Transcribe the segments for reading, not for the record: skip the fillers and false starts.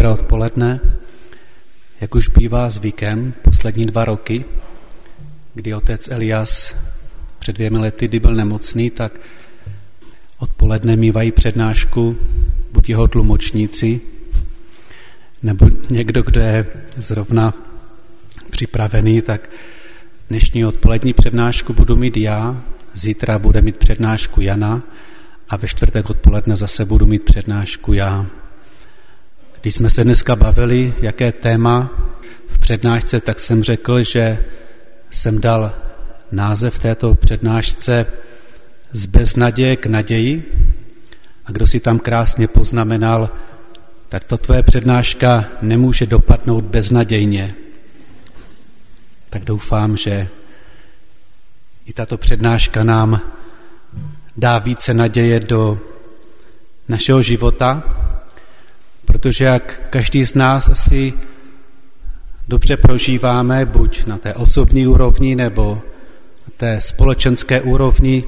Dobré odpoledne. Jak už bývá zvykem poslední 2 roky, kdy otec Elias před 2 lety, kdy byl nemocný, tak odpoledne mívají přednášku buď jeho tlumočníci, nebo někdo, kdo je zrovna připravený, tak dnešní odpolední přednášku budu mít já, zítra bude mít přednášku Jana a ve čtvrtek odpoledne zase budu mít přednášku já. Když jsme se dneska bavili, jaké téma v přednášce, tak jsem řekl, že jsem dal název této přednášce Z beznaděje k naději. A kdo si tam krásně poznamenal, tak to tvoje přednáška nemůže dopadnout beznadějně. Tak doufám, že i tato přednáška nám dá více naděje do našeho života, protože jak každý z nás asi dobře prožíváme, buď na té osobní úrovni nebo na té společenské úrovni,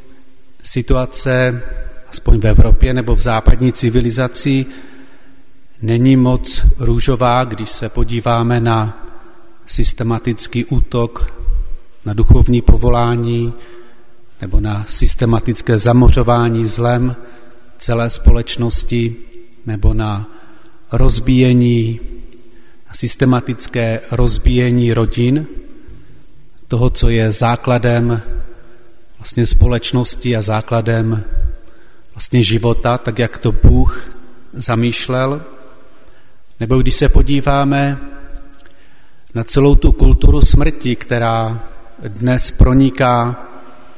situace, aspoň v Evropě nebo v západní civilizaci, není moc růžová, když se podíváme na systematický útok na duchovní povolání nebo na systematické zamořování zlem celé společnosti nebo na rozbíjení, systematické rozbíjení rodin, toho, co je základem vlastně společnosti a základem vlastně života, tak jak to Bůh zamýšlel. Nebo když se podíváme na celou tu kulturu smrti, která dnes proniká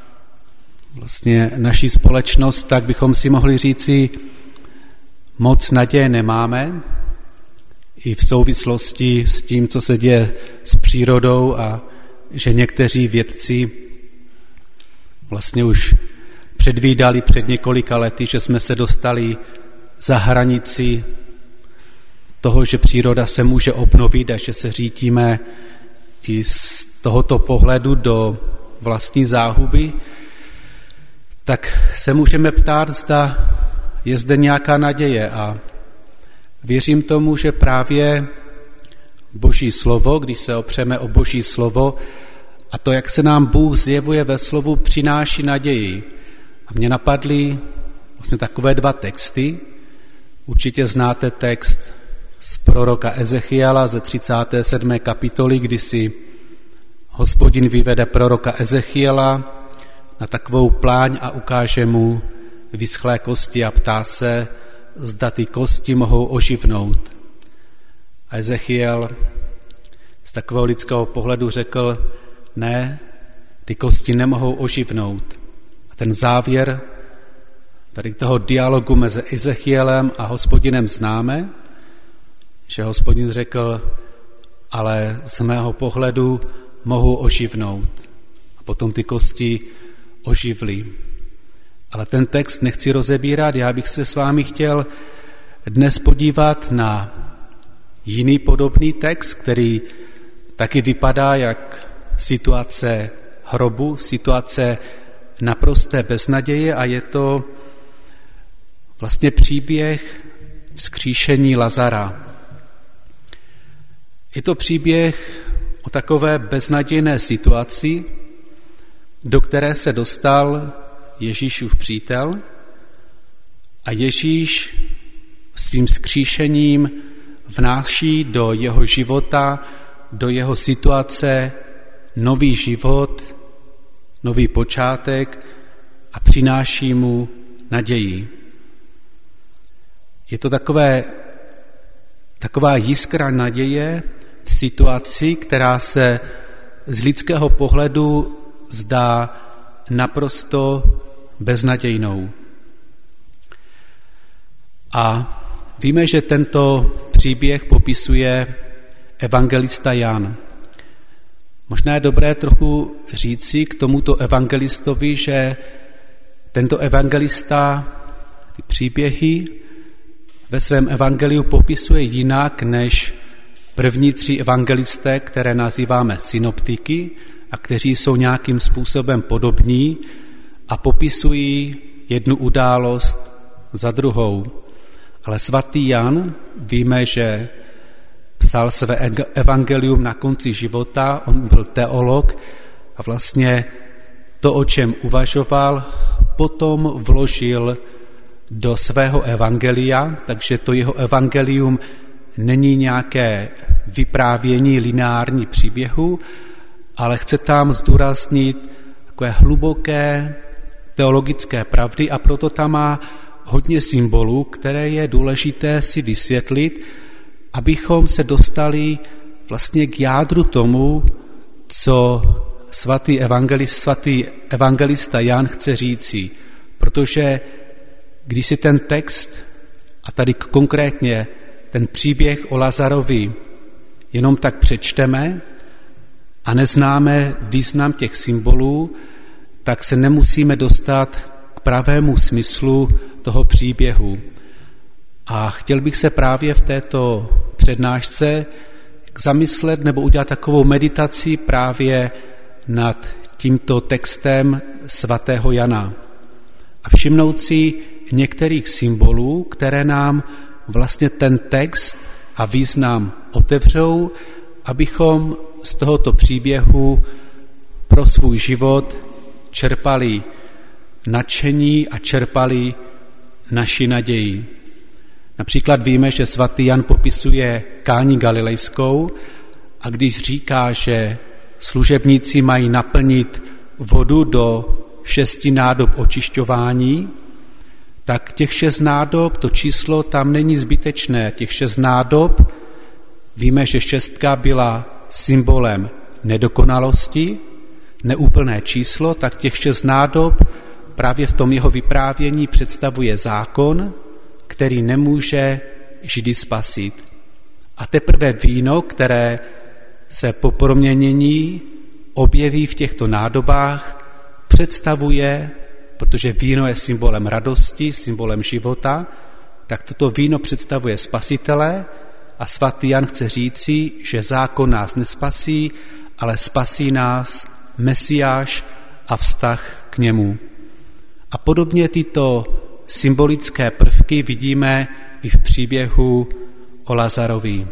vlastně naší společnost, tak bychom si mohli říci, moc naděje nemáme, i v souvislosti s tím, co se děje s přírodou a že někteří vědci vlastně už předvídali před několika lety, že jsme se dostali za hranici toho, že příroda se může obnovit a že se řítíme i z tohoto pohledu do vlastní záhuby, tak se můžeme ptát, zda je zde nějaká naděje a věřím tomu, že právě Boží slovo, když se opřeme o Boží slovo a to, jak se nám Bůh zjevuje ve slovu, přináší naději. A mě napadly vlastně takové 2 texty. Určitě znáte text z proroka Ezechiela ze 37. kapitoly, kdy si Hospodin vyvede proroka Ezechiela na takovou pláň a ukáže mu vyschlé kosti a ptá se, zda ty kosti mohou oživnout. A Ezechiel z takového lidského pohledu řekl, ne, ty kosti nemohou oživnout. A ten závěr tady toho dialogu mezi Ezechielem a Hospodinem známe, že Hospodin řekl, ale z mého pohledu mohou oživnout. A potom ty kosti oživly. Ale ten text nechci rozebírat, já bych se s vámi chtěl dnes podívat na jiný podobný text, který taky vypadá jak situace hrobu, situace naprosté beznaděje a je to vlastně příběh vzkříšení Lazara. Je to příběh o takové beznadějné situaci, do které se dostal Ježíšův přítel a Ježíš svým vzkříšením vnáší do jeho života, do jeho situace nový život, nový počátek a přináší mu naději. Je to taková jiskra naděje v situaci, která se z lidského pohledu zdá naprosto beznadějnou. A víme, že tento příběh popisuje evangelista Jan. Možná je dobré trochu říci k tomuto evangelistovi, že tento evangelista ty příběhy ve svém evangeliu popisuje jinak než první 3 evangelisté, které nazýváme synoptiky a kteří jsou nějakým způsobem podobní a popisují jednu událost za druhou. Ale svatý Jan, víme, že psal své evangelium na konci života, on byl teolog a vlastně to, o čem uvažoval, potom vložil do svého evangelia, takže to jeho evangelium není nějaké vyprávění lineární příběhu, ale chce tam zdůraznit takové hluboké teologické pravdy a proto tam má hodně symbolů, které je důležité si vysvětlit, abychom se dostali vlastně k jádru tomu, co svatý evangelista Jan chce říci. Protože když si ten text, a tady konkrétně ten příběh o Lazarovi jenom tak přečteme a neznáme význam těch symbolů, tak se nemusíme dostat k pravému smyslu toho příběhu. A chtěl bych se právě v této přednášce zamyslet nebo udělat takovou meditaci právě nad tímto textem svatého Jana. A všimnout si některých symbolů, které nám vlastně ten text a význam otevřou, abychom z tohoto příběhu pro svůj život čerpali nadšení a čerpali naši naději. Například víme, že svatý Jan popisuje Káni Galilejskou a když říká, že služebníci mají naplnit vodu do 6 nádob očišťování, tak těch 6 nádob, to číslo tam není zbytečné. Těch 6 nádob, víme, že 6 byla symbolem nedokonalosti, neúplné číslo, tak těch 6 nádob právě v tom jeho vyprávění představuje zákon, který nemůže Židy spasit. A teprve víno, které se po proměnění objeví v těchto nádobách, představuje, protože víno je symbolem radosti, symbolem života, tak toto víno představuje spasitele a svatý Jan chce říci, že zákon nás nespasí, ale spasí nás Mesiáš a vztah k němu. A podobně tyto symbolické prvky vidíme i v příběhu o Lazarovi.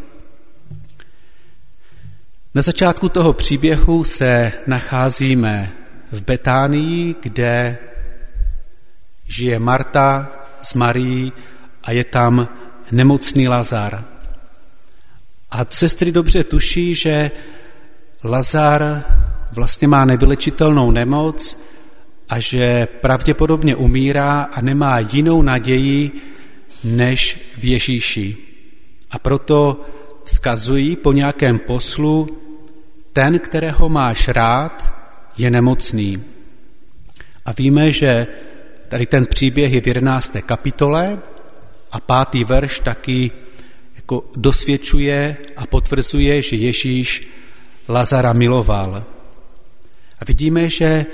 Na začátku toho příběhu se nacházíme v Betánii, kde žije Marta s Marií a je tam nemocný Lazar. A sestry dobře tuší, že Lazar vlastně má nevylečitelnou nemoc a že pravděpodobně umírá a nemá jinou naději než v Ježíši. A proto vzkazují po nějakém poslu, ten, kterého máš rád, je nemocný. A víme, že tady ten příběh je v 11. kapitole a 5. verš taky jako dosvědčuje a potvrzuje, že Ježíš Lazara miloval. A vidíme, že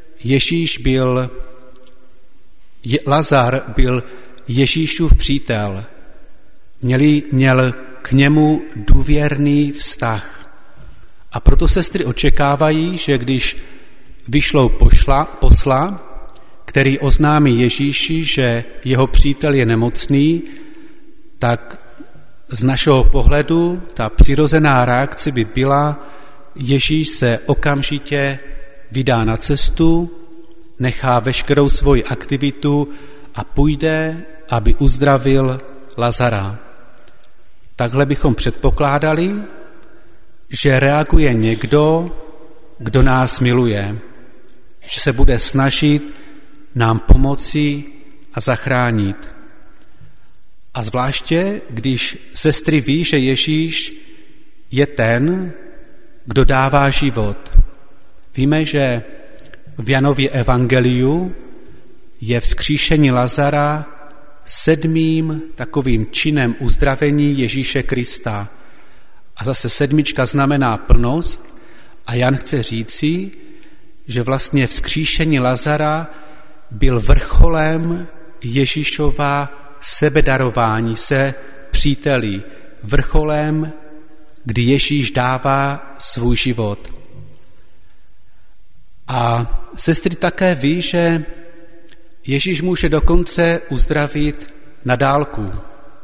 Lazar byl Ježíšův přítel. Měl k němu důvěrný vztah. A proto sestry očekávají, že když vyšlou posla, který oznámí Ježíši, že jeho přítel je nemocný, tak z našeho pohledu ta přirozená reakce by byla, Ježíš se okamžitě vydá na cestu, nechá veškerou svoji aktivitu a půjde, aby uzdravil Lazara. Takhle bychom předpokládali, že reaguje někdo, kdo nás miluje, že se bude snažit nám pomoci a zachránit. A zvláště, když sestry ví, že Ježíš je ten, kdo dává život. Víme, že v Janově evangeliu je vzkříšení Lazara 7. takovým činem uzdravení Ježíše Krista. A zase 7 znamená plnost a Jan chce říci, že vlastně vzkříšení Lazara byl vrcholem Ježíšova sebedarování se příteli, vrcholem, kdy Ježíš dává svůj život. A sestry také ví, že Ježíš může dokonce uzdravit na dálku.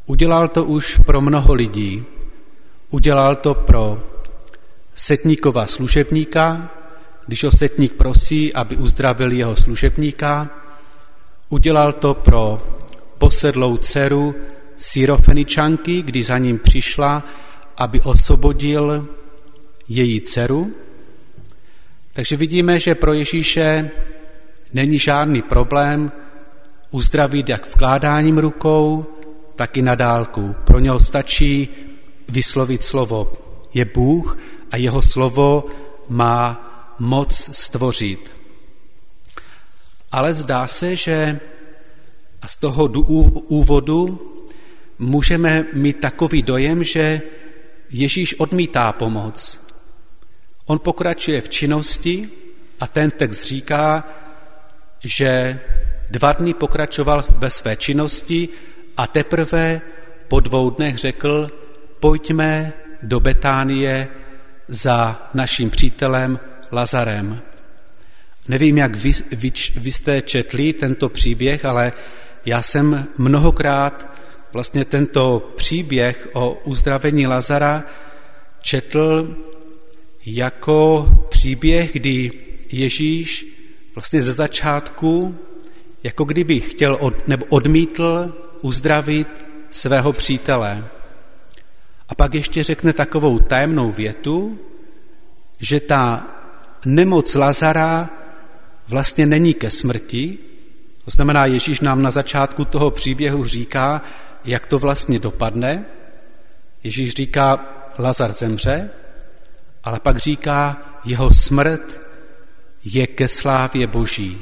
Udělal to už pro mnoho lidí. Udělal to pro setníkova služebníka, když ho setník prosí, aby uzdravil jeho služebníka. Udělal to pro posedlou dceru Syrofeničanky, když za ním přišla, aby osvobodil její dceru. Takže vidíme, že pro Ježíše není žádný problém uzdravit jak vkládáním rukou, tak i na dálku. Pro něho stačí vyslovit slovo. Je Bůh a jeho slovo má moc stvořit. Ale zdá se, že a z toho úvodu můžeme mít takový dojem, že Ježíš odmítá pomoc. On pokračuje v činnosti a ten text říká, že 2 dny pokračoval ve své činnosti a teprve po 2 dnech řekl, pojďme do Betánie za naším přítelem Lazarem. Nevím, jak vy jste četli tento příběh, ale já jsem mnohokrát vlastně tento příběh o uzdravení Lazara četl jako příběh, kdy Ježíš vlastně ze začátku jako kdyby chtěl nebo odmítl uzdravit svého přítele. A pak ještě řekne takovou tajemnou větu, že ta nemoc Lazara vlastně není ke smrti. To znamená, Ježíš nám na začátku toho příběhu říká, jak to vlastně dopadne. Ježíš říká, Lazar zemře, ale pak říká, jeho smrt je ke slávě Boží.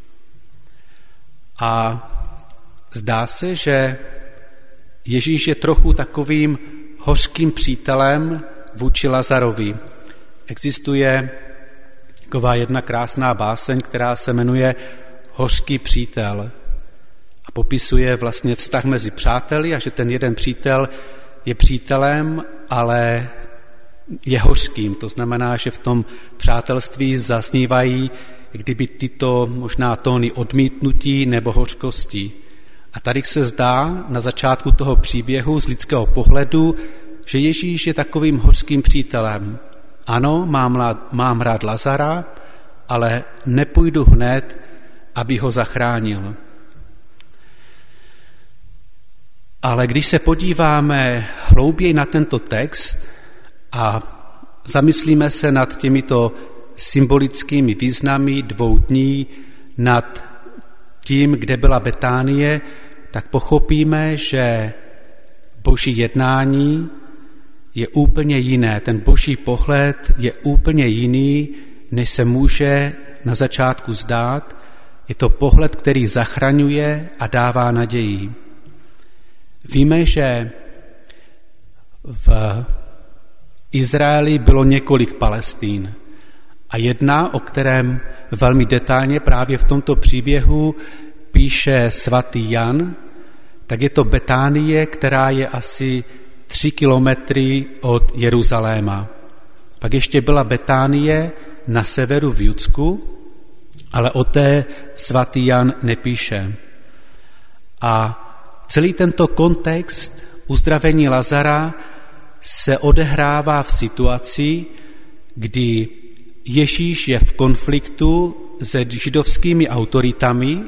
A zdá se, že Ježíš je trochu takovým hořkým přítelem vůči Lazarovi. Existuje taková jedna krásná báseň, která se jmenuje Hořký přítel. A popisuje vlastně vztah mezi přáteli a že ten jeden přítel je přítelem, ale je hořkým. To znamená, že v tom přátelství zaznívají kdyby tyto možná tóny odmítnutí nebo hořkosti. A tady se zdá na začátku toho příběhu z lidského pohledu, že Ježíš je takovým hořkým přítelem. Ano, mám rád Lazara, ale nepůjdu hned, aby ho zachránil. Ale když se podíváme hlouběji na tento text a zamyslíme se nad těmito symbolickými významy 2 dní, nad tím, kde byla Betánie, tak pochopíme, že Boží jednání je úplně jiné. Ten Boží pohled je úplně jiný, než se může na začátku zdát. Je to pohled, který zachraňuje a dává naději. Víme, že v Izraeli bylo několik Palestín. A jedna, o kterém velmi detailně právě v tomto příběhu píše svatý Jan, tak je to Betánie, která je asi 3 kilometry od Jeruzaléma. Pak ještě byla Betánie na severu v Judsku, ale o té svatý Jan nepíše. A celý tento kontext uzdravení Lazara se odehrává v situaci, kdy Ježíš je v konfliktu se židovskými autoritami,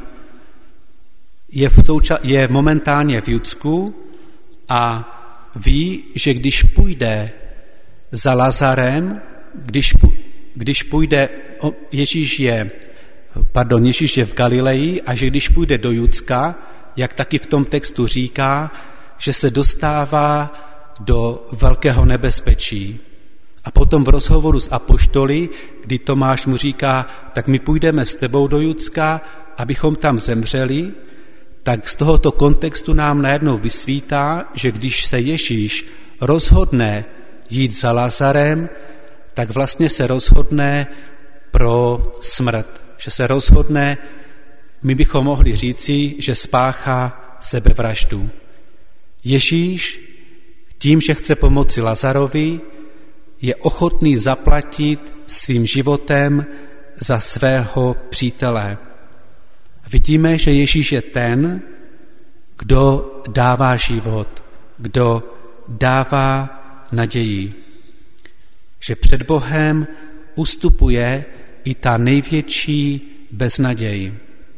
je momentálně v Judsku a ví, že když půjde za Lazarem, když půjde, Ježíš je v Galileji a že když půjde do Judska, jak taky v tom textu říká, že se dostává do velkého nebezpečí. A potom v rozhovoru s apoštoly, kdy Tomáš mu říká, tak my půjdeme s tebou do Judska, abychom tam zemřeli, tak z tohoto kontextu nám najednou vysvítá, že když se Ježíš rozhodne jít za Lazarem, tak vlastně se rozhodne pro smrt. Že se rozhodne, my bychom mohli říci, že spáchá sebevraždu. Ježíš tím, že chce pomoci Lazarovi, je ochotný zaplatit svým životem za svého přítele. Vidíme, že Ježíš je ten, kdo dává život. kdo dává naději, že před Bohem ustupuje i ta největší beznaděj.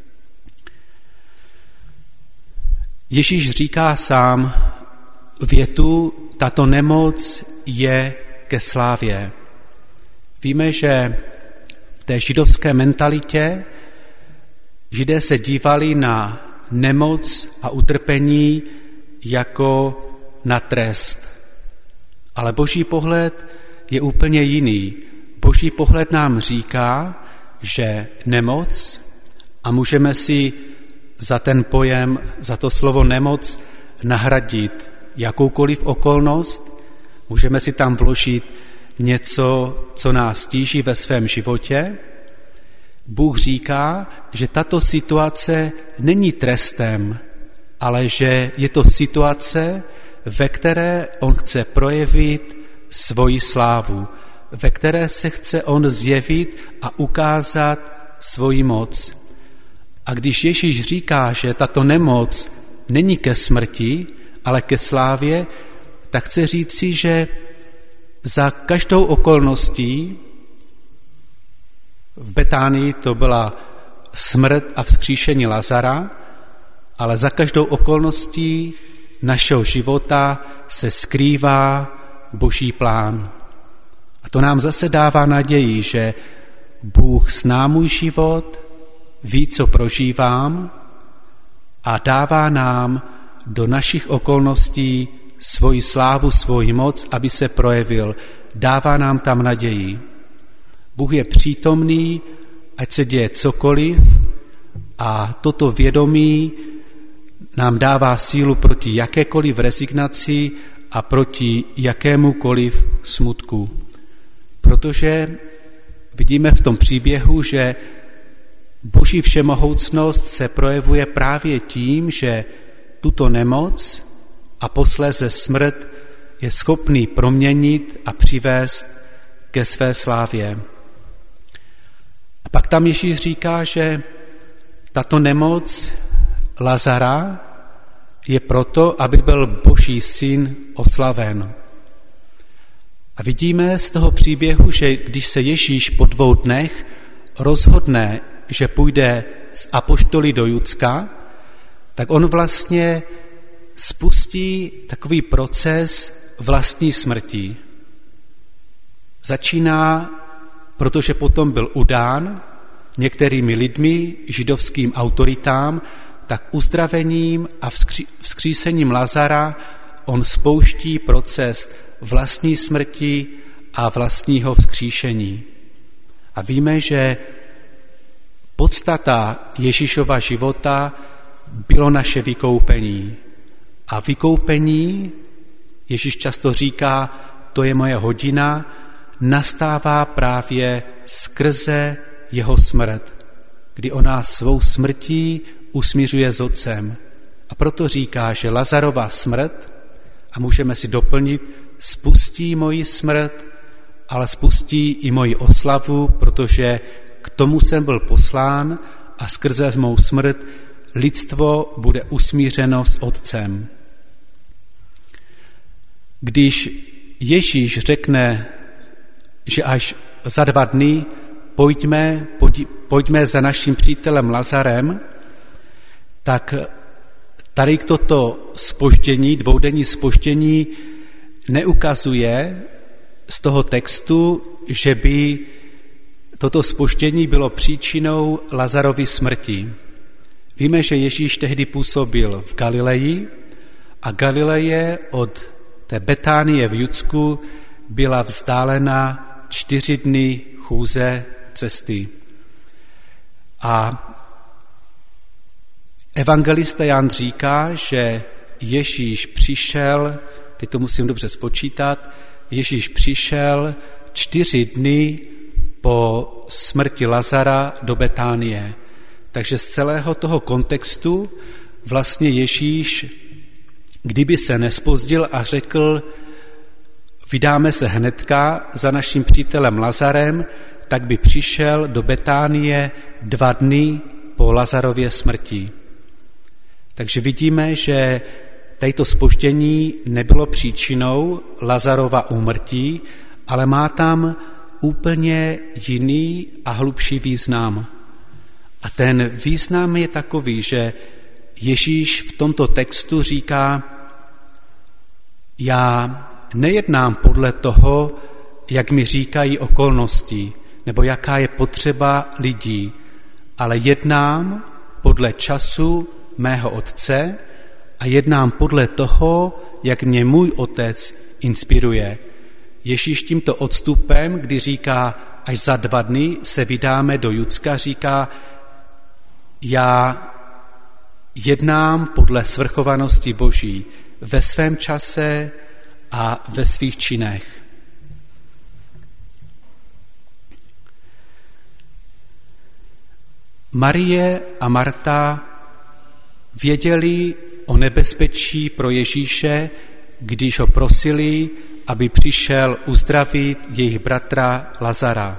Ježíš říká sám větu, tato nemoc je ke slávě. Víme, že v té židovské mentalitě Židé se dívali na nemoc a utrpení jako na trest. Ale Boží pohled je úplně jiný. Boží pohled nám říká, že nemoc, a můžeme si za ten pojem, za to slovo nemoc nahradit jakoukoliv okolnost, můžeme si tam vložit něco, co nás tíží ve svém životě. Bůh říká, že tato situace není trestem, ale že je to situace, ve které on chce projevit svoji slávu, ve které se chce on zjevit a ukázat svoji moc. A když Ježíš říká, že tato nemoc není ke smrti, ale ke slávě, tak chce říci, že za každou okolností, v Betánii to byla smrt a vzkříšení Lazara, ale za každou okolností našeho života se skrývá Boží plán. A to nám zase dává naději, že Bůh zná můj život, ví, co prožívám a dává nám do našich okolností svoji slávu, svoji moc, aby se projevil. Dává nám tam naději. Bůh je přítomný, ať se děje cokoliv, a toto vědomí nám dává sílu proti jakékoliv rezignaci a proti jakémukoliv smutku. Protože vidíme v tom příběhu, že Boží všemohoucnost se projevuje právě tím, že tuto nemoc a posléze smrt je schopný proměnit a přivést ke své slávě. A pak tam Ježíš říká, že tato nemoc Lazara je proto, aby byl Boží syn oslaven. A vidíme z toho příběhu, že když se Ježíš po 2 dnech rozhodne, že půjde z apoštoly do Judska, tak on vlastně spustí takový proces vlastní smrti. Začíná, protože potom byl udán některými lidmi, židovským autoritám, tak uzdravením a vzkřísením Lazara on spouští proces vlastní smrti a vlastního vzkříšení. A víme, že podstata Ježíšova života bylo naše vykoupení. A vykoupení, Ježíš často říká, to je moje hodina, nastává právě skrze jeho smrt, kdy on nás svou smrtí usmířuje s Otcem. A proto říká, že Lazarova smrt, a můžeme si doplnit, spustí moji smrt, ale spustí i moji oslavu, protože k tomu jsem byl poslán a skrze mou smrt lidstvo bude usmířeno s Otcem. Když Ježíš řekne, že až za 2 dny pojďme za naším přítelem Lazarem, tak tady toto zpoždění, 2denní zpoždění neukazuje z toho textu, že by toto zpoždění bylo příčinou Lazarovy smrti. Víme, že Ježíš tehdy působil v Galileji a Galileje od té Betánie v Judsku byla vzdálena 4 dny chůze cesty. A evangelista Jan říká, že Ježíš přišel, teď to musím dobře spočítat, Ježíš přišel 4 dny po smrti Lazara do Betánie. Takže z celého toho kontextu vlastně Ježíš, kdyby se nespozdil a řekl, vydáme se hnedka za naším přítelem Lazarem, tak by přišel do Betánie 2 dny po Lazarově smrti. Takže vidíme, že Tato zpoždění nebylo příčinou Lazarova úmrtí, ale má tam úplně jiný a hlubší význam. A ten význam je takový, že Ježíš v tomto textu říká: já nejednám podle toho, jak mi říkají okolnosti, nebo jaká je potřeba lidí, ale jednám podle času mého Otce a jednám podle toho, jak mě můj Otec inspiruje. Ježíš tímto odstupem, kdy říká, až za 2 dny se vydáme do Judska, říká: já jednám podle svrchovanosti Boží ve svém čase a ve svých činech. Marie a Marta věděli o nebezpečí pro Ježíše, když ho prosili, aby přišel uzdravit jejich bratra Lazara.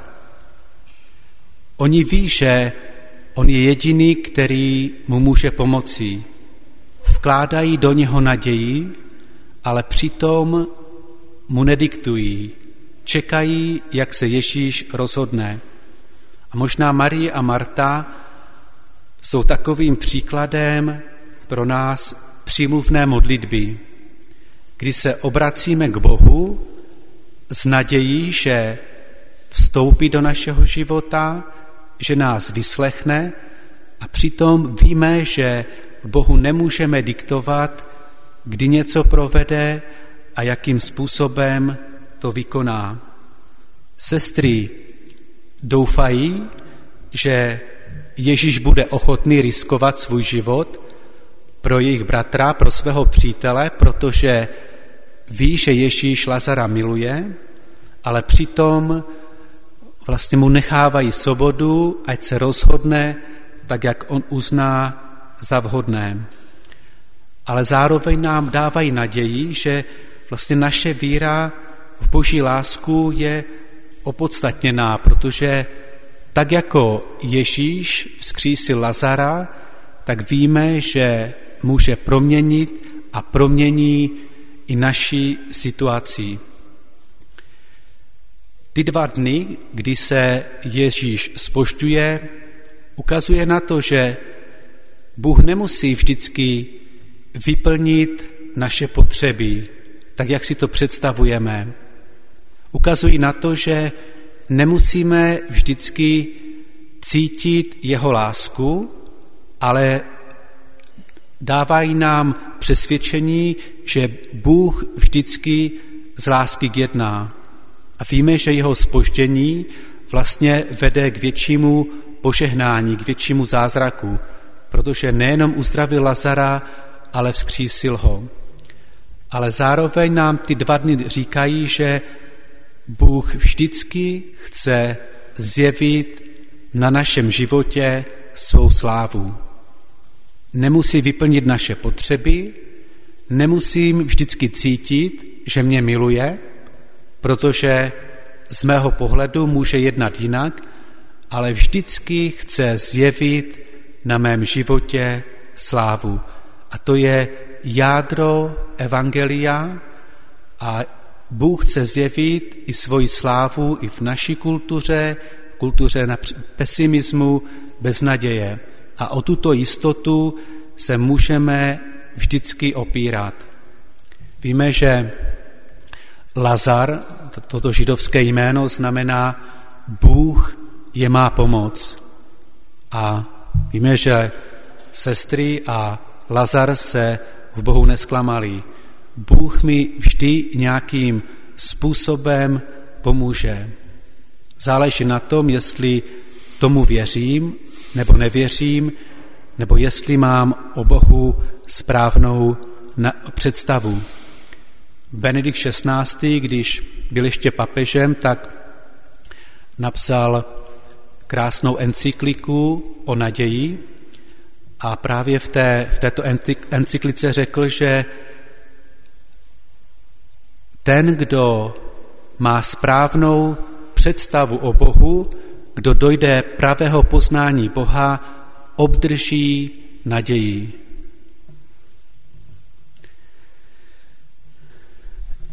Oni ví, že on je jediný, který mu může pomoci. Vkládají do něho naději, ale přitom mu nediktují. Čekají, jak se Ježíš rozhodne. A možná Marie a Marta jsou takovým příkladem pro nás přímluvné modlitby, kdy se obracíme k Bohu s nadějí, že vstoupí do našeho života, že nás vyslechne, a přitom víme, že Bohu nemůžeme diktovat, kdy něco provede a jakým způsobem to vykoná. Sestry doufají, že Ježíš bude ochotný riskovat svůj život pro jejich bratra, pro svého přítele, protože ví, že Ježíš Lazara miluje, ale přitom vlastně mu nechávají svobodu, ať se rozhodne tak, jak on uzná za vhodné. Ale zároveň nám dávají naději, že vlastně naše víra v Boží lásku je opodstatněná, protože tak jako Ježíš vzkřísil Lazara, tak víme, že může proměnit a promění i naši situaci. Ty 2 dny, kdy se Ježíš zpožďuje, ukazuje na to, že Bůh nemusí vždycky vyplnit naše potřeby, tak jak si to představujeme. Ukazují na to, že nemusíme vždycky cítit jeho lásku, ale dávají nám přesvědčení, že Bůh vždycky z lásky jedná. A víme, že jeho zpoždění vlastně vede k většímu požehnání, k většímu zázraku, protože nejenom uzdravil Lazara, ale vzkřísil ho. Ale zároveň nám ty 2 dny říkají, že Bůh vždycky chce zjevit na našem životě svou slávu. Nemusí vyplnit naše potřeby, nemusím vždycky cítit, že mě miluje, protože z mého pohledu může jednat jinak, ale vždycky chce zjevit na mém životě slávu. A to je jádro evangelia a Bůh chce zjevit i svoji slávu i v naší kultuře pesimismu, beznaděje. A o tuto jistotu se můžeme vždycky opírat. Víme, že Lazar, toto židovské jméno, znamená Bůh je má pomoc. A víme, že sestry a Lazar se v Bohu nesklamali. Bůh mi vždy nějakým způsobem pomůže. Záleží na tom, jestli tomu věřím nebo nevěřím, nebo jestli mám o Bohu správnou představu. Benedikt XVI., když byl ještě papežem, tak napsal krásnou encykliku o naději a právě v této encyklice řekl, že ten, kdo má správnou představu o Bohu, kdo dojde pravého poznání Boha, obdrží naději.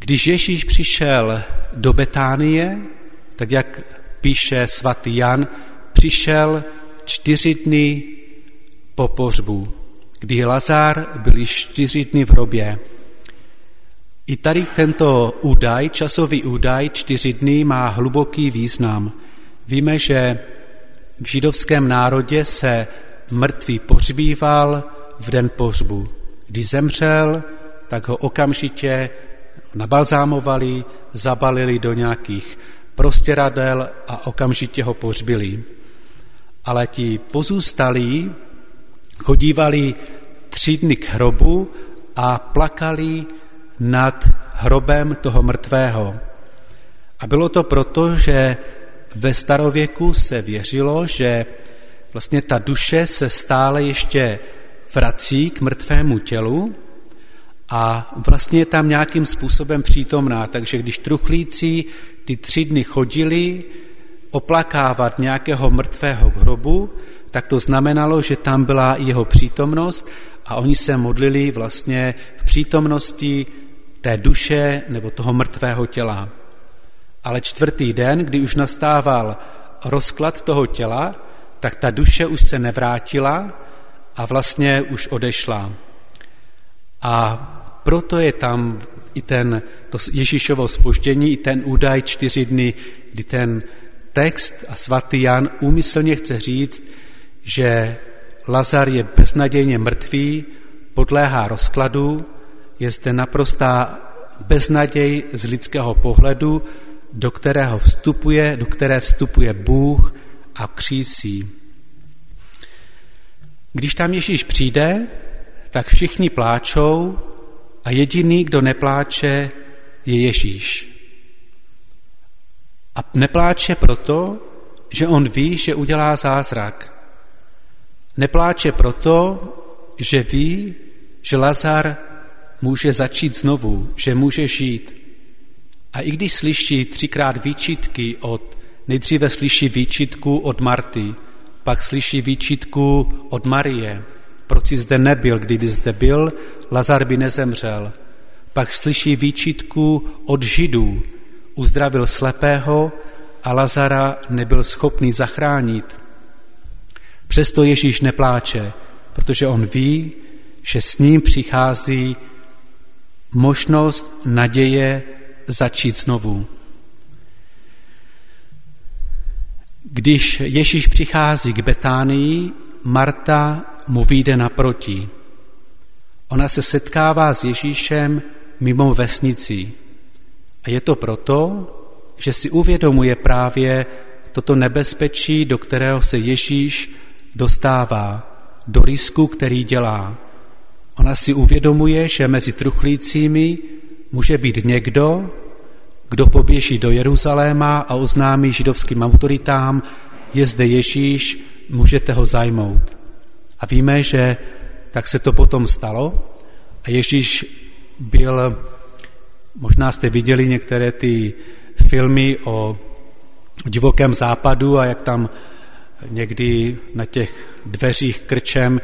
Když Ježíš přišel do Betánie, tak jak píše svatý Jan, přišel 4 dny po pohřbu, kdy Lazar byl již 4 dny v hrobě. I tady tento údaj, časový údaj 4 dny má hluboký význam. Víme, že v židovském národě se mrtvý pohřbíval v den pohřbu. Když zemřel, tak ho okamžitě nabalzámovali, zabalili do nějakých prostěradel a okamžitě ho pohřbili. Ale ti pozůstalí chodívali 3 dny k hrobu a plakali nad hrobem toho mrtvého. A bylo to proto, že ve starověku se věřilo, že vlastně ta duše se stále ještě vrací k mrtvému tělu a vlastně je tam nějakým způsobem přítomná. Takže když truchlíci ty 3 dny chodili oplakávat nějakého mrtvého k hrobu, tak to znamenalo, že tam byla jeho přítomnost a oni se modlili vlastně v přítomnosti té duše nebo toho mrtvého těla. Ale 4. den, kdy už nastával rozklad toho těla, tak ta duše už se nevrátila a vlastně už odešla. A proto je tam i to Ježíšovo zpoždění, i ten údaj 4 dny, kdy ten text a svatý Jan úmyslně chce říct, že Lazar je beznadějně mrtvý, podléhá rozkladu, je zde naprostá beznaděj z lidského pohledu, do které vstupuje Bůh a křísí. Když tam Ježíš přijde, tak všichni pláčou a jediný, kdo nepláče, je Ježíš. A nepláče proto, že on ví, že udělá zázrak. Nepláče proto, že ví, že Lazar může začít znovu, že může žít. A i když slyší 3krát výčitky nejdříve slyší výčitku od Marty, pak slyší výčitku od Marie. Proč jsi zde nebyl? Kdyby zde byl, Lazar by nezemřel. Pak slyší výčitku od Židů. Uzdravil slepého a Lazara nebyl schopný zachránit. Přesto Ježíš nepláče, protože on ví, že s ním přichází možnost, naděje začít znovu. Když Ježíš přichází k Betánii, Marta mu vyjde naproti. Ona se setkává s Ježíšem mimo vesnici. A je to proto, že si uvědomuje právě toto nebezpečí, do kterého se Ježíš dostává, do risku, který dělá. Ona si uvědomuje, že mezi truchlícími může být někdo, kdo poběží do Jeruzaléma a oznámí židovským autoritám, je zde Ježíš, můžete ho zajmout. A víme, že tak se to potom stalo a Ježíš byl, možná jste viděli některé ty filmy o divokém západu a jak tam někdy na těch dveřích krčem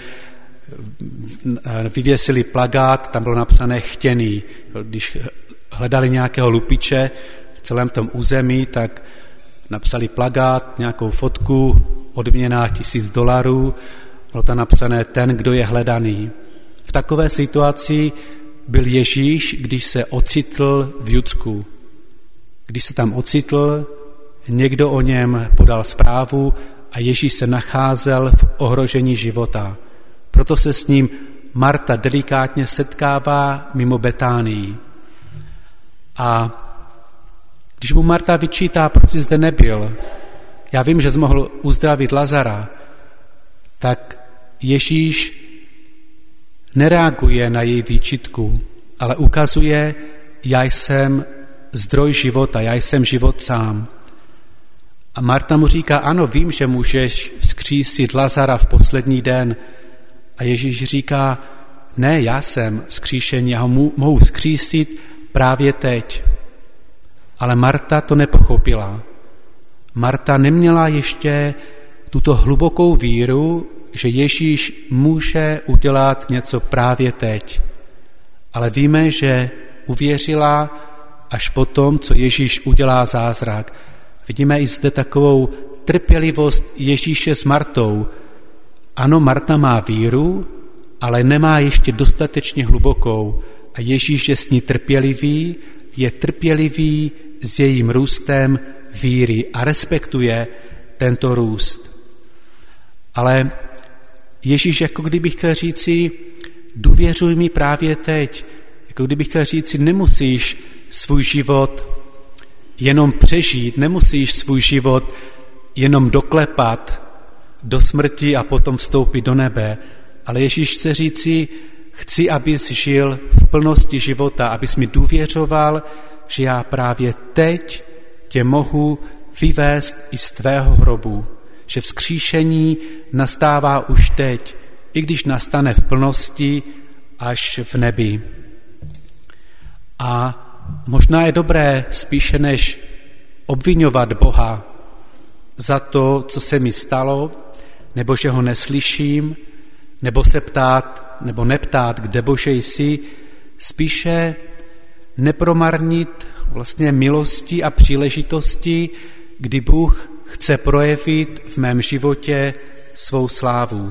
vyvěsili plakát, tam bylo napsané chtěný. Když hledali nějakého lupiče v celém tom území, tak napsali plakát, nějakou fotku, odměna $1000, bylo tam napsané ten, kdo je hledaný. V takové situaci byl Ježíš, když se ocitl v Judsku. Když se tam ocitl, někdo o něm podal zprávu a Ježíš se nacházel v ohrožení života. Proto se s ním Marta delikátně setkává mimo Betánii. A když mu Marta vyčítá, proč jsi zde nebyl, já vím, že jsi mohl uzdravit Lazara, tak Ježíš nereaguje na její výčitku, ale ukazuje, já jsem zdroj života, já jsem život sám. A Marta mu říká, ano, vím, že můžeš vzkřísit Lazara v poslední den. A Ježíš říká, ne, já jsem vzkříšení, já ho mohu vzkřísit právě teď. Ale Marta to nepochopila. Marta neměla ještě tuto hlubokou víru, že Ježíš může udělat něco právě teď. Ale víme, že uvěřila až potom, co Ježíš udělá zázrak. Vidíme i zde takovou trpělivost Ježíše s Martou. Ano, Marta má víru, ale nemá ještě dostatečně hlubokou. A Ježíš je s ní trpělivý, je trpělivý s jejím růstem víry a respektuje tento růst. Ale Ježíš jako kdyby chtěl říci, důvěřuj mi právě teď. Jako kdyby chtěl říci, nemusíš svůj život jenom přežít, nemusíš svůj život jenom doklepat do smrti a potom vstoupit do nebe. Ale Ježíš chce říci, chci, abys žil v plnosti života, abys mi důvěřoval, že já právě teď tě mohu vyvést i z tvého hrobu. Že vzkříšení nastává už teď, i když nastane v plnosti až v nebi. A možná je dobré spíše než obviňovat Boha za to, co se mi stalo, nebo že ho neslyším, nebo se ptát, nebo neptát, kde Bože jsi, spíše nepromarnit vlastně milosti a příležitosti, kdy Bůh chce projevit v mém životě svou slávu.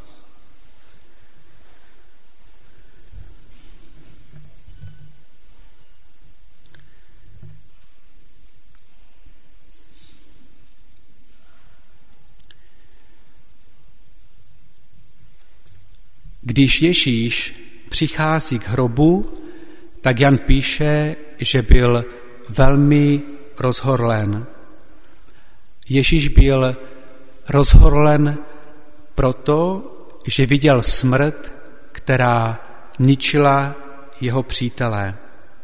Když Ježíš přichází k hrobu, tak Jan píše, že byl velmi rozhorlen. Ježíš byl rozhorlen proto, že viděl smrt, která ničila jeho přítele.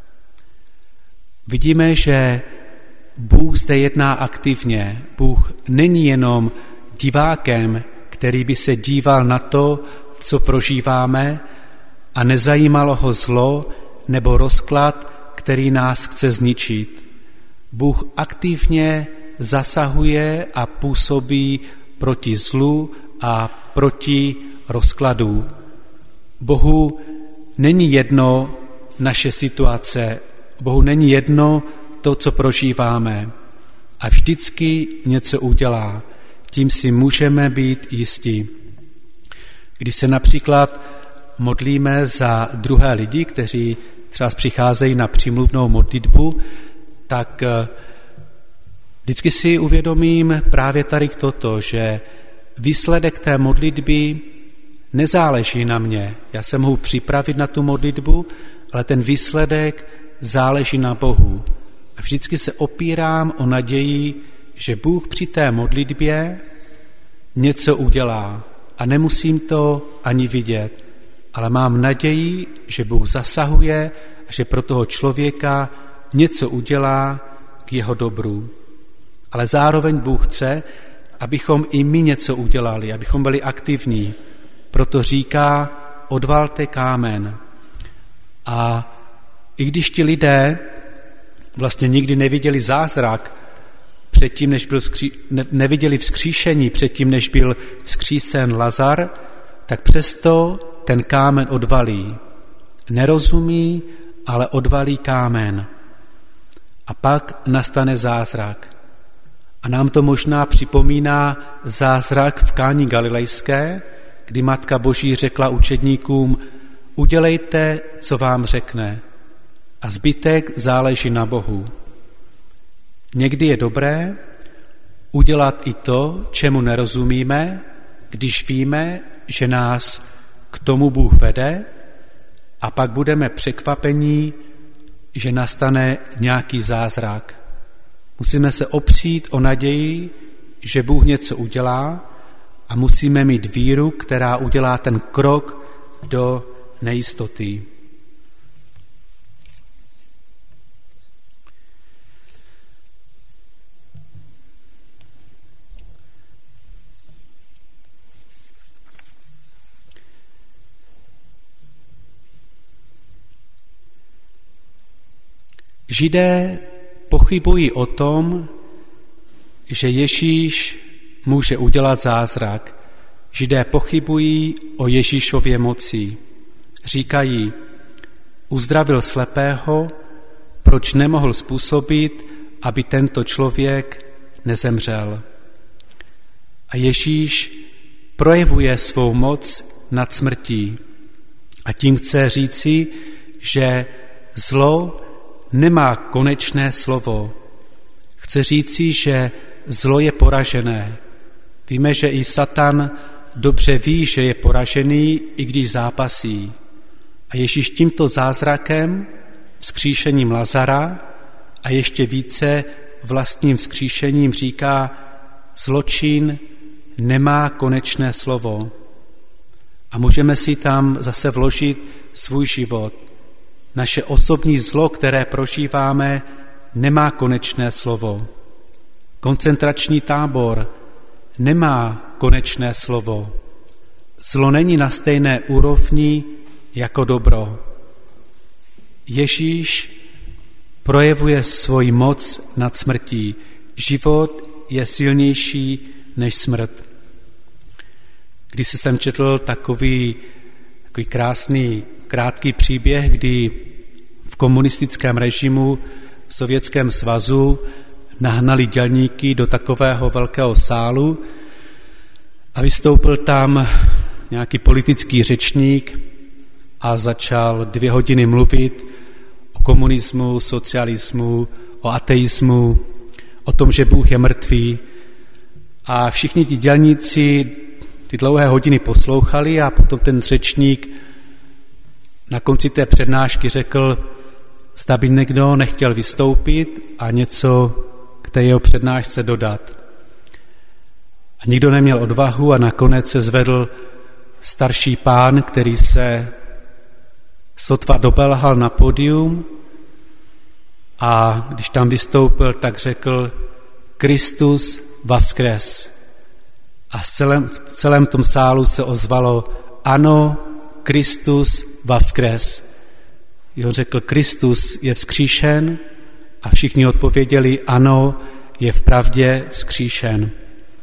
Vidíme, že Bůh zde jedná aktivně. Bůh není jenom divákem, který by se díval na to, co prožíváme, a nezajímalo ho zlo nebo rozklad, který nás chce zničit. Bůh aktivně zasahuje a působí proti zlu a proti rozkladu. Bohu není jedno naše situace, Bohu není jedno to, co prožíváme, a vždycky něco udělá. Tím si můžeme být jistí. Když se například modlíme za druhé lidi, kteří třeba přicházejí na přímluvnou modlitbu, tak vždycky si uvědomím právě tady toto, že výsledek té modlitby nezáleží na mě. Já se mohu připravit na tu modlitbu, ale ten výsledek záleží na Bohu. A vždycky se opírám o naději, že Bůh při té modlitbě něco udělá. A nemusím to ani vidět, ale mám naději, že Bůh zasahuje a že pro toho člověka něco udělá k jeho dobru. Ale zároveň Bůh chce, abychom i my něco udělali, abychom byli aktivní. Proto říká, odvalte kámen. A i když ti lidé vlastně nikdy neviděli zázrak, předtím, než byl neviděli vzkříšení, předtím, než byl vzkřísen Lazar, tak přesto ten kámen odvalí. Nerozumí, ale odvalí kámen. A pak nastane zázrak. A nám to možná připomíná zázrak v Káni Galilejské, kdy Matka Boží řekla učedníkům, udělejte, co vám řekne. A zbytek záleží na Bohu. Někdy je dobré udělat i to, čemu nerozumíme, když víme, že nás k tomu Bůh vede, a pak budeme překvapení, že nastane nějaký zázrak. Musíme se opřít o naději, že Bůh něco udělá, a musíme mít víru, která udělá ten krok do nejistoty. Židé pochybují o tom, že Ježíš může udělat zázrak. Židé pochybují o Ježíšově moci. Říkají, uzdravil slepého, proč nemohl způsobit, aby tento člověk nezemřel. A Ježíš projevuje svou moc nad smrtí. A tím chce říci, že zlo nemá konečné slovo. Chce říci, že zlo je poražené. Víme, že i Satan dobře ví, že je poražený, i když zápasí. A Ježíš tímto zázrakem, vzkříšením Lazara a ještě více vlastním vzkříšením říká, zločin nemá konečné slovo. A můžeme si tam zase vložit svůj život. Naše osobní zlo, které prožíváme, nemá konečné slovo. Koncentrační tábor nemá konečné slovo. Zlo není na stejné úrovni jako dobro. Ježíš projevuje svoji moc nad smrtí. Život je silnější než smrt. Když jsem četl takový krásný, krátký příběh, kdy v komunistickém režimu v Sovětském svazu nahnali dělníky do takového velkého sálu a vystoupil tam nějaký politický řečník a začal 2 hodiny mluvit o komunismu, socialismu, o ateismu, o tom, že Bůh je mrtvý. A všichni ti dělníci ty dlouhé hodiny poslouchali a potom ten řečník na konci té přednášky řekl, zda by někdo nechtěl vystoupit a něco k té jeho přednášce dodat. A nikdo neměl odvahu a nakonec se zvedl starší pán, který se sotva dobelhal na pódium a když tam vystoupil, tak řekl Kristus vavskres. A v celém tom sálu se ozvalo ano, Kristus vavskres. On řekl, Kristus je vzkříšen a všichni odpověděli, ano, je vpravdě vzkříšen.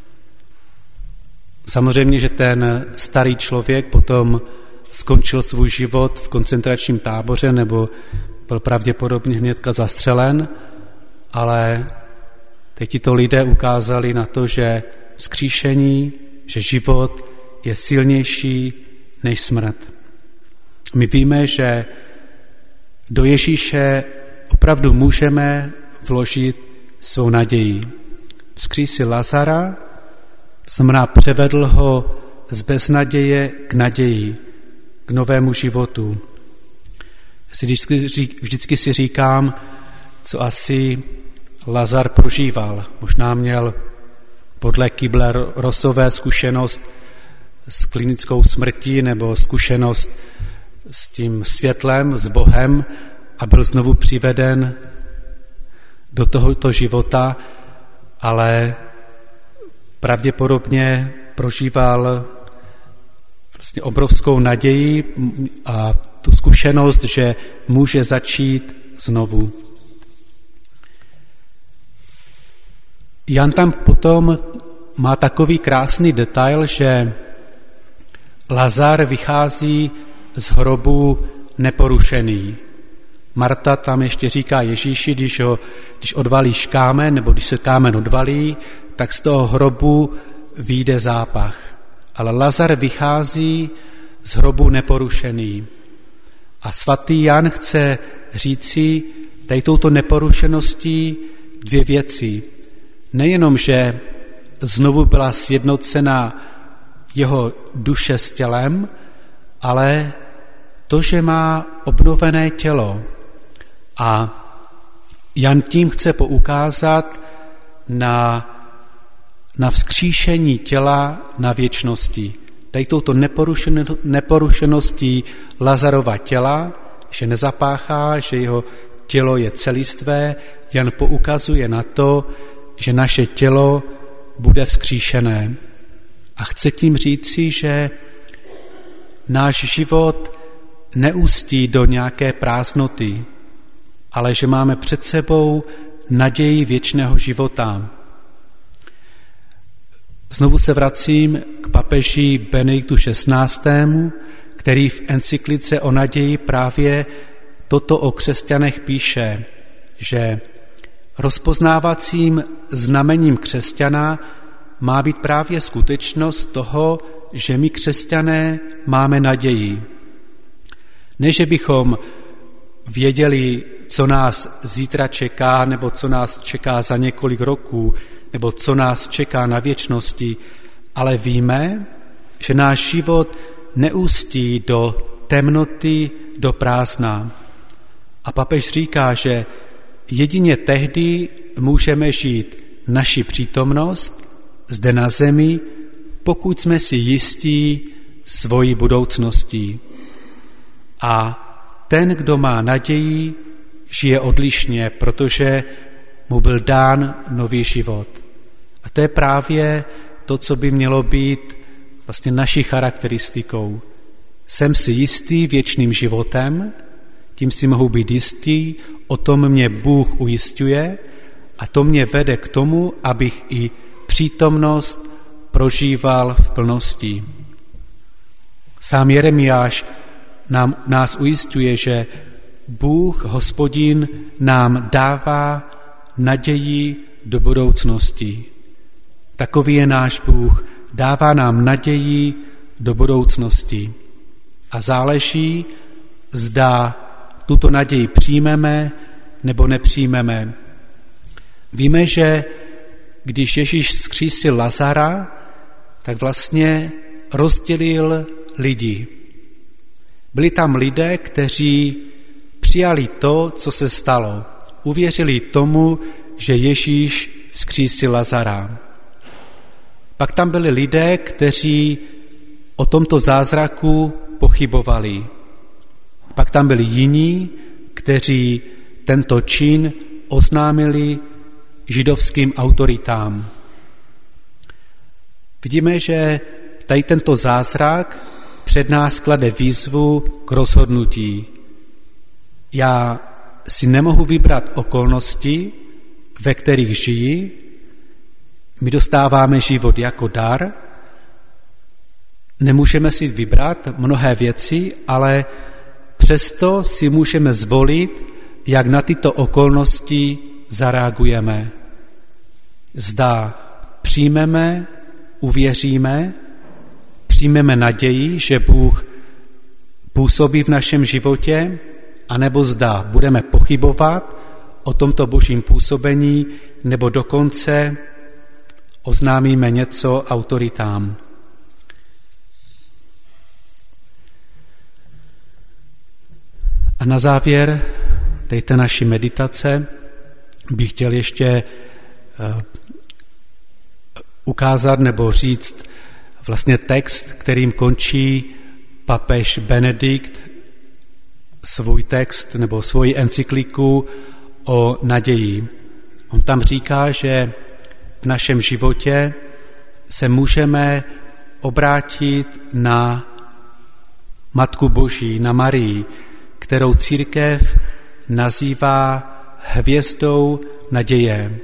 Samozřejmě, že ten starý člověk potom skončil svůj život v koncentračním táboře nebo byl pravděpodobně hnedka zastřelen, ale teď tito lidé ukázali na to, že vzkříšení, že život je silnější než smrt. My víme, že do Ježíše opravdu můžeme vložit svou naději. Vzkřísil Lazara, to znamená převedl ho z beznaděje k naději, k novému životu. Vždycky si říkám, co asi Lazar prožíval. Možná měl podle Kübler-Rossové zkušenost s klinickou smrtí nebo zkušenost s tím světlem, s Bohem a byl znovu přiveden do tohoto života, ale pravděpodobně prožíval vlastně obrovskou naději a tu zkušenost, že může začít znovu. Jan tam potom má takový krásný detail, že Lazar vychází z hrobu neporušený. Marta tam ještě říká Ježíši, když odvalíš kámen, nebo když se kámen odvalí, tak z toho hrobu vyjde zápach. Ale Lazar vychází z hrobu neporušený. A svatý Jan chce říci tady touto neporušeností 2 věci. Nejenom, že znovu byla sjednocena jeho duše s tělem, ale to, že má obnovené tělo. A Jan tím chce poukázat na vzkříšení těla na věčnosti. Tady touto neporušeností Lazarova těla, že nezapáchá, že jeho tělo je celistvé, Jan poukazuje na to, že naše tělo bude vzkříšené. A chce tím říci, že náš život neústí do nějaké prázdnoty, ale že máme před sebou naději věčného života. Znovu se vracím k papeži Benediktu XVI., který v encyklice o naději právě toto o křesťanech píše. že rozpoznávacím znamením křesťana má být právě skutečnost toho, že my křesťané máme naději. Ne, že bychom věděli, co nás zítra čeká, nebo co nás čeká za několik roků, nebo co nás čeká na věčnosti, ale víme, že náš život neústí do temnoty, do prázdna. A papež říká, že jedině tehdy můžeme žít naši přítomnost zde na zemi, pokud jsme si jistí svojí budoucností. A ten, kdo má naději, žije odlišně, protože mu byl dán nový život. A to je právě to, co by mělo být vlastně naší charakteristikou. Jsem si jistý věčným životem, tím si mohu být jistý, o tom mě Bůh ujisťuje a to mě vede k tomu, abych i přítomnost prožíval v plnosti. Sám Jeremiáš nás ujisťuje, že Bůh, Hospodin, nám dává naději do budoucnosti. Takový je náš Bůh, dává nám naději do budoucnosti. A záleží, zda tuto naději přijmeme nebo nepřijmeme. Víme, že když Ježíš vzkřísil Lazara, tak vlastně rozdělil lidi. Byli tam lidé, kteří přijali to, co se stalo. Uvěřili tomu, že Ježíš vzkřísil Lazara. Pak tam byli lidé, kteří o tomto zázraku pochybovali. Pak tam byli jiní, kteří tento čin oznámili židovským autoritám. Vidíme, že tady tento zázrak před nás klade výzvu k rozhodnutí. Já si nemohu vybrat okolnosti, ve kterých žiji. My dostáváme život jako dar. Nemůžeme si vybrat mnohé věci, ale přesto si můžeme zvolit, jak na tyto okolnosti zareagujeme. Zda přijmeme, uvěříme, přijmeme naději, že Bůh působí v našem životě, anebo zda budeme pochybovat o tomto božím působení, nebo dokonce oznámíme něco autoritám. A na závěr této naší meditace bych chtěl ještě ukázat nebo říct vlastně text, kterým končí papež Benedikt svůj text nebo svoji encykliku o naději. On tam říká, že v našem životě se můžeme obrátit na Matku Boží, na Marii, kterou církev nazývá hvězdou naděje.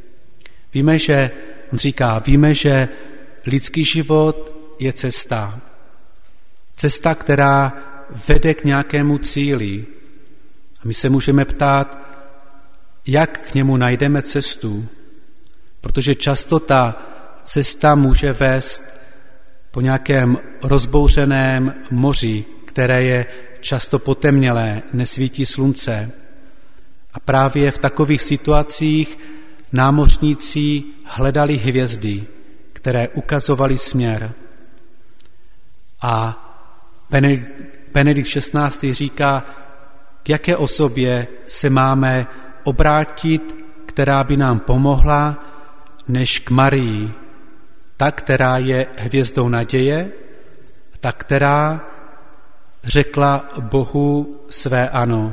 Víme, že lidský život je cesta. Cesta, která vede k nějakému cíli. A my se můžeme ptát, jak k němu najdeme cestu. Protože často ta cesta může vést po nějakém rozbouřeném moři, které je často potemnělé, nesvítí slunce. A právě v takových situacích námořníci hledali hvězdy, které ukazovaly směr. A Benedikt XVI. Říká, k jaké osobě se máme obrátit, která by nám pomohla, než k Marii, ta, která je hvězdou naděje, ta, která řekla Bohu své ano.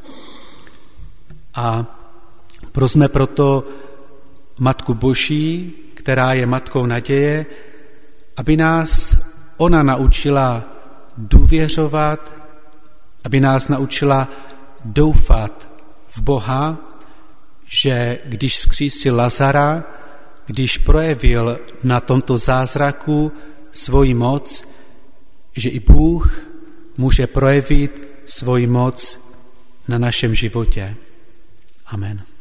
A prosme proto Matku Boží, která je matkou naděje, aby nás ona naučila důvěřovat, aby nás naučila doufat v Boha, že když vzkřísil Lazara, když projevil na tomto zázraku svoji moc, že i Bůh může projevit svoji moc na našem životě. Amen. Amen.